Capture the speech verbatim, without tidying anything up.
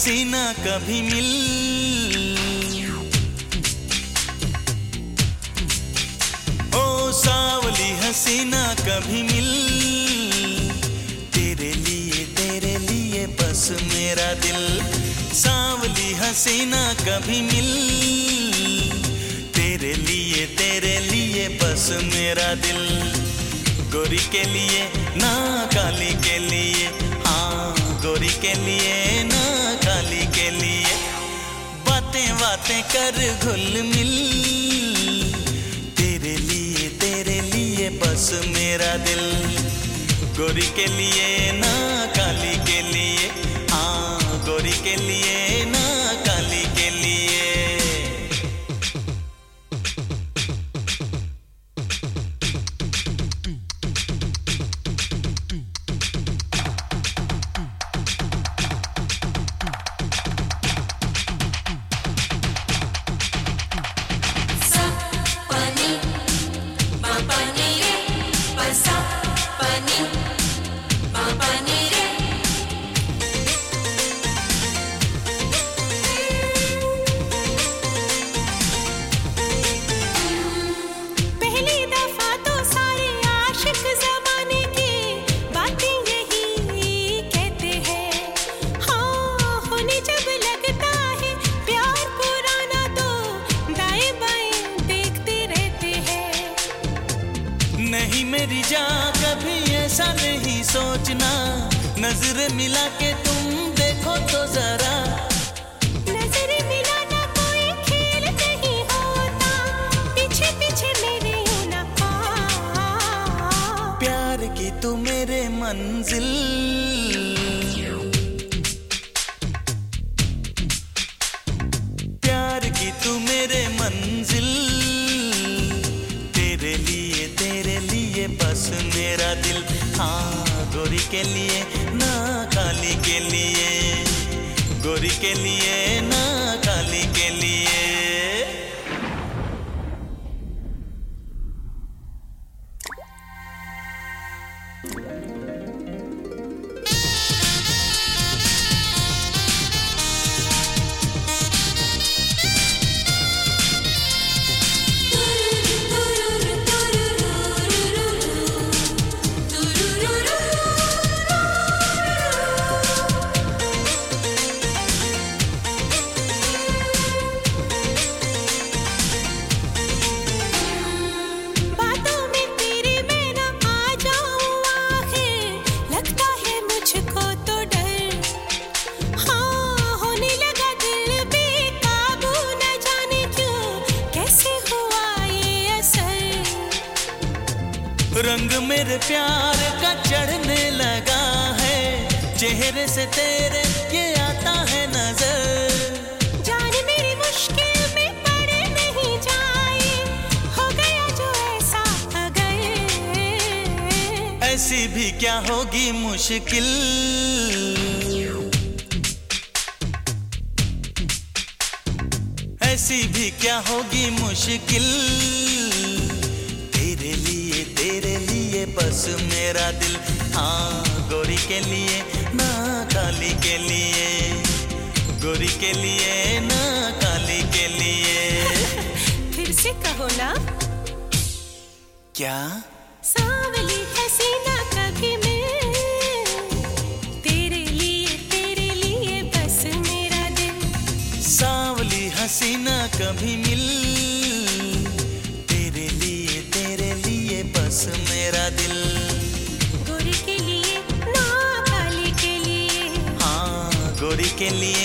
हसीना कभी मिल। ओ सावली हसीना कभी मिल, तेरे लिए तेरे लिए बस मेरा दिल। सावली हसीना कभी मिल, तेरे लिए तेरे लिए बस मेरा दिल। गोरी के लिए ना काली के लिए, हाँ गोरी के लिए ना काली के लिए। बातें बातें कर घुल मिल, तेरे लिए तेरे लिए बस मेरा दिल। गोरी के लिए ना काली के लिए, हाँ गोरी के लिए ना काली के लिए। नहीं मेरी जान कभी ऐसा नहीं सोचना, नजर मिला के तुम देखो तो जरा। नजर मिलाना कोई खेल नहीं होता, पीछे पीछे मेरे होना। प्यार की तू मेरे मंजिल, प्यार की तू मेरे मंजिल। तेरे लिए तेरे लिए बस मेरा दिल, हाँ गोरी के लिए ना काली के लिए। गोरी के लिए ना काली के लिए। रंग मेरे प्यार का चढ़ने लगा है, चेहरे से तेरे ये आता है नजर। जान मेरी मुश्किल में पड़ नहीं जाए, हो गया जो ऐसा अगर। ऐसी भी क्या होगी मुश्किल, ऐसी भी क्या होगी मुश्किल। तेरे लिए तेरे लिए बस मेरा दिल, हाँ गोरी के लिए ना काली के लिए। गोरी के लिए ना काली के लिए। फिर से कहो ना। क्या? सावली हसीना कभी मिल, तेरे लिए तेरे लिए बस मेरा दिल। सावली हसीना कभी मिल, तेरे लिए तेरे लिए बस मेरा दिल। गोरी के लिए ना काली के लिए, हाँ गोरी के लिए